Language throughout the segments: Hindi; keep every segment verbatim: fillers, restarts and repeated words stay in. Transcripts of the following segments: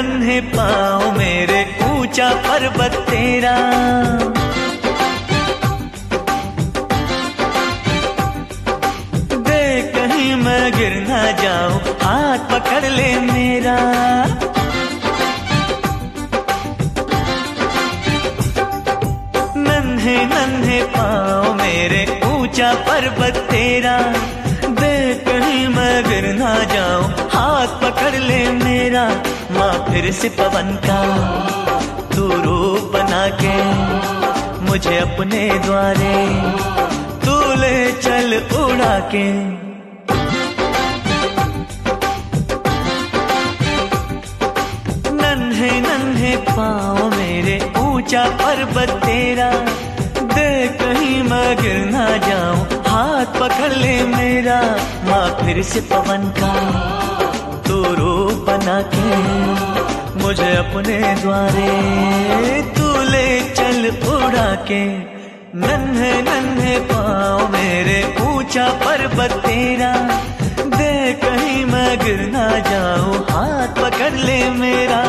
नन्हे पाँव मेरे ऊंचा पर्वत तेरा। देख कहीं मैं गिर ना जाऊं, हाथ पकड़ ले मेरा। नन्हे नन्हे पाँव मेरे ऊंचा पर्वत तेरा। देख कहीं मैं गिर ना जाऊं, हाथ पकड़ ले मेरा। माँ फिर से पवन का तू रूप बना के मुझे अपने द्वारे तू ले चल उड़ा के। नन्हे नन्हे पाँव मेरे ऊंचा पर्वत तेरा। देख कहीं मैं गिर ना जाऊं, हाथ पकड़ ले मेरा। माँ फिर से पवन का तू रूप बना के मुझे अपने द्वारे तू ले चल उड़ा के। नन्हे नन्हे पाँव मेरे ऊंचा पर्वत तेरा। देख कहीं मैं गिर ना जाऊं, हाथ पकड़ ले मेरा।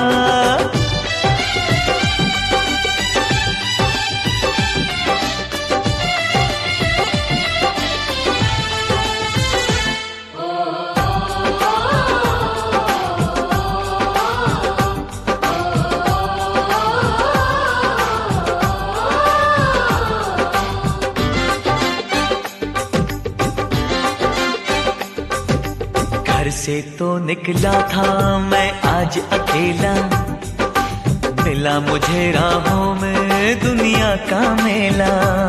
घर से तो निकला था मैं आज अकेला, मिला मुझे राहों में दुनिया का मेला।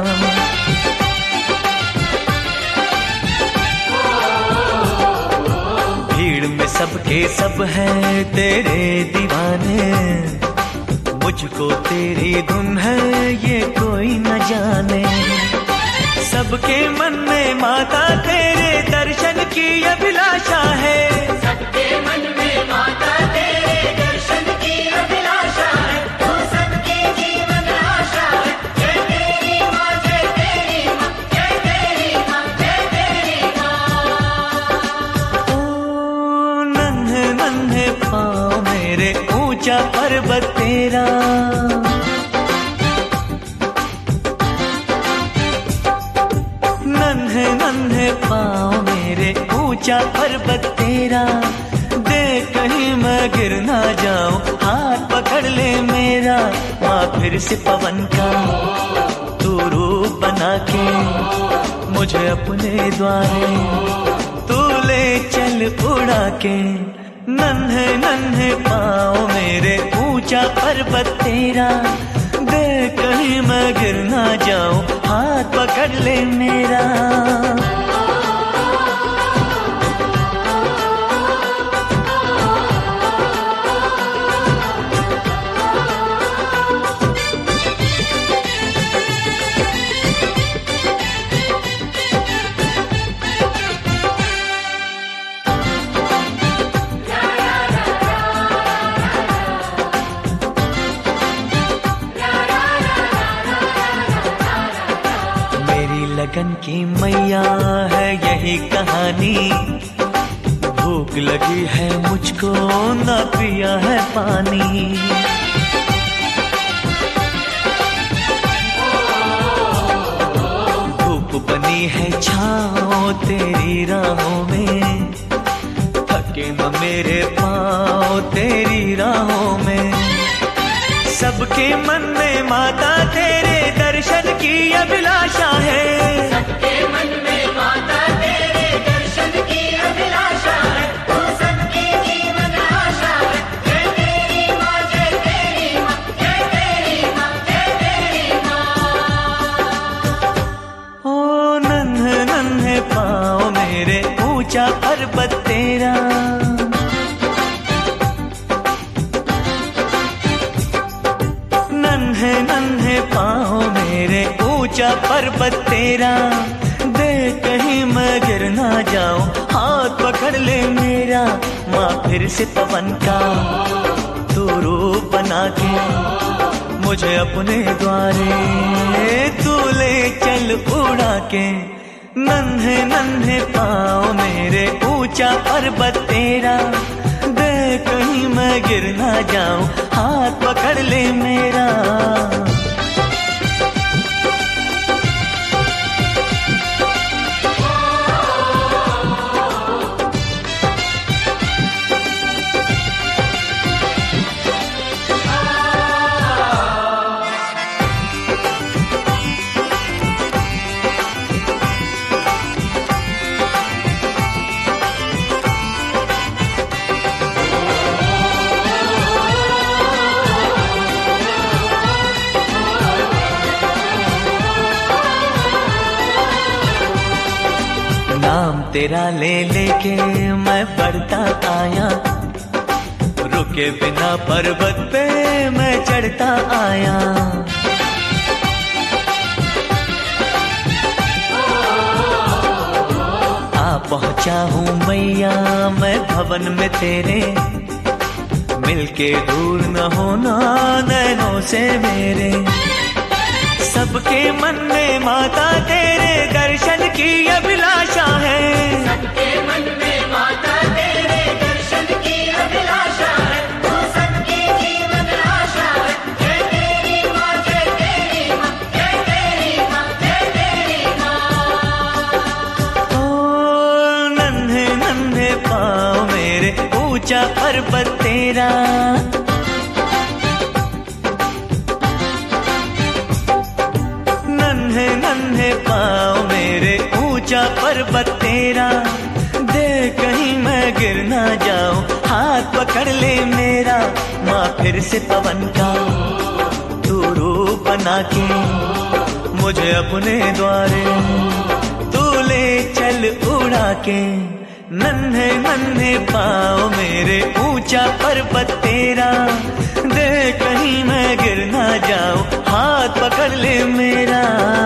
भीड़ में सबके सब हैं तेरे दीवाने, मुझको तेरी धुन है ये कोई न जाने। सबके मन में माता तेरे दर्शन की अभिलाषा है। सबके मन में माता तेरे दर्शन की अभिलाषा है। तू सबके जीवन आशा है। जय तेरी माँ, जय तेरी माँ, जय तेरी माँ, जय तेरी माँ। ओ नन्हे नन्हे पाँव मेरे ऊंचा पर्वत तेरा। नन्हे नन्हे पाँव मेरे ऊंचा पर्वत तेरा। देख कहीं मैं गिर ना जाऊं, हाथ पकड़ ले मेरा। माँ फिर से पवन का तू रूप बना के मुझे अपने द्वारे तू ले चल उड़ा के। नन्हे नन्हे पाँव मेरे ऊंचा पर्वत तेरा। देख कहीं मैं गिर ना जाऊं, हाथ पकड़ ले मेरा। लगन की मैया है यही कहानी, भूख लगी है मुझको ना पिया है पानी। धूप बनी है छाँव तेरी राहों में, थके न मेरे पाँव तेरी राहों में। सबके मन में माता तेरे दर्शन की अभिलाषा है। सबके मन में माता तेरे दर्शन की अभिलाषा है। तू सबके जीवन आशा है। जय तेरी माँ, जय तेरी माँ, जय तेरी माँ, जय तेरी माँ। ओ नन्हे नन्हे पाँव मेरे ऊंचा पर्वत तेरा। नन्हे नन्हे पाँव मेरे ऊंचा पर्वत तेरा। देख कहीं मैं गिर ना जाऊं, हाथ पकड़ ले मेरा। माँ फिर से पवन का तू रूप बना के मुझे अपने द्वारे तू ले चल उड़ा के। नन्हे नन्हे पाँव मेरे ऊंचा पर्वत तेरा। देख कहीं मैं गिर ना जाऊं, हाथ पकड़ ले मेरा। नाम तेरा ले लेके मैं बढ़ता आया, रुके बिना पर्वत पे मैं चढ़ता आया। आ पहुंचा हूँ मैया मैं भवन में तेरे, मिलके दूर न होना नैनों से मेरे। सबके मन में माता तेरे दर्शन की अभिलाषा है, सबके मन में माता तेरे दर्शन की अभिलाषा है। तू सबकी जीवन आशा है। जय तेरी माँ, जय तेरी माँ, जय तेरी माँ, जय तेरी माँ। ओ नन्हे नन्हे पाँव मेरे, ऊंचा पर्वत तेरा। नन्हे नन्हे पाँव मेरे, ऊंचा पर्वत तेरा। दे कहीं मैं गिर ना जाऊं, हाथ पकड़ ले मेरा। माँ फिर से पवन का तू रूप बना के मुझे अपने द्वारे तू ले चल उड़ा के। नन्हे नन्हे पाँव मेरे, ऊंचा पर्वत तेरा। दे कहीं मैं गिर ना जाऊं, हाथ पकड़ ले मेरा।